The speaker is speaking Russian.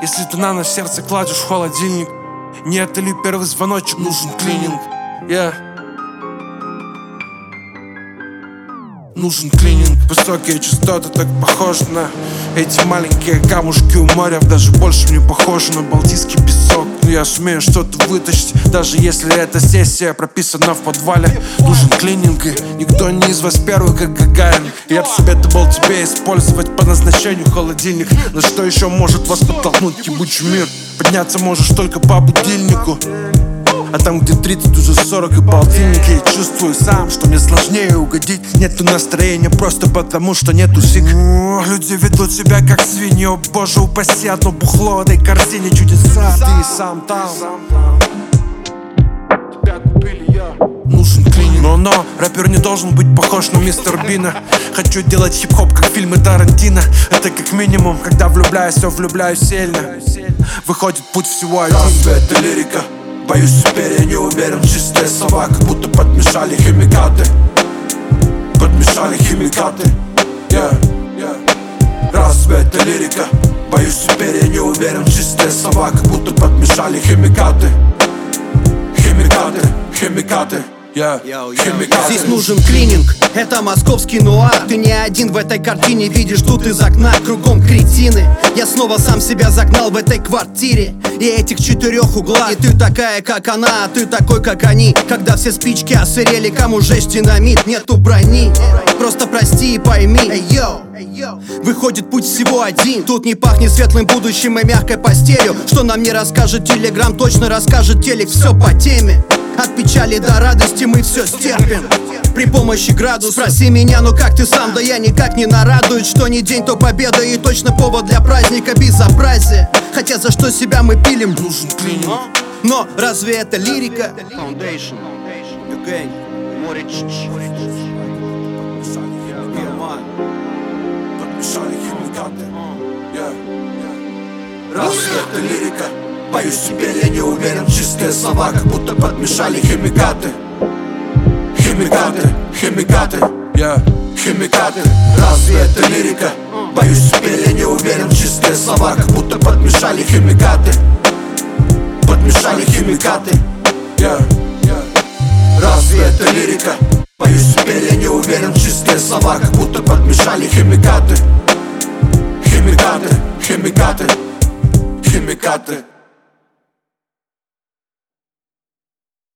Если ты на сердце кладешь в холодильник, не это ли первый звоночек, нужен клининг. Нужен клининг. Высокие частоты так похожи на эти маленькие камушки у моря. Даже больше мне похоже на балтийский песок. Но я сумею что-то вытащить, даже если эта сессия прописана в подвале. Нужен клининг, и никто не из вас первый, как Гагарин. Я бы советовал тебе использовать по назначению холодильник. На что еще может вас подтолкнуть ебучий мир? Подняться можешь только по будильнику, а там, где 30, уже 40 и полтинники. Я чувствую сам, что мне сложнее угодить. Нету настроения просто потому, что нету сик. Люди ведут себя как свиньи, о боже упаси. Одно бухло в этой корзине, чудеса. Ты сам там, тебя купили, я. Нужен клининг. Но рэпер не должен быть похож на мистер Бина. Хочу делать хип-хоп, как фильмы Тарантино. Это как минимум, когда влюбляюсь, я влюбляюсь сильно. Выходит путь всего один. Разве это лирика? Боюсь, теперь я не уверен. Чистые слова, как будто подмешали химикаты. Подмешали химикаты. Разве это лирика? Боюсь, теперь я не уверен. Чистые слова, как будто подмешали химикаты. Химикаты, химикаты. Здесь нужен клининг, это московский нуар. Ты не один в этой картине, видишь тут из окна. Кругом кретины, я снова сам себя загнал в этой квартире и этих четырех углах. И ты такая, как она, а ты такой, как они. Когда все спички осырели, кому жечь динамит? Нету брони, просто прости и пойми. Выходит путь всего один. Тут не пахнет светлым будущим и мягкой постелью. Что нам не расскажет телеграм, точно расскажет телек. Все по теме. От печали до радости мы все стерпим при помощи градуса. Спроси меня, ну как ты сам? Да я никак не нарадуюсь. Что ни день, то победа, и точно повод для праздника безобразия. Хотя за что себя мы пилим? Нужен клининг. Но разве это лирика? Подмешали химикаты. Разве это лирика? Боюсь, теперь я не уверен. Чистые слова, как будто подмешали химикаты. Химикаты, химикаты, химикаты. Разве это лирика? Боюсь, теперь я не уверен. Чистые слова, как будто подмешали химикаты. Подмешали химикаты. Разве это лирика? Боюсь, теперь я не уверен. Чистые слова, как будто подмешали химикаты. Химикаты, химикаты, химикаты.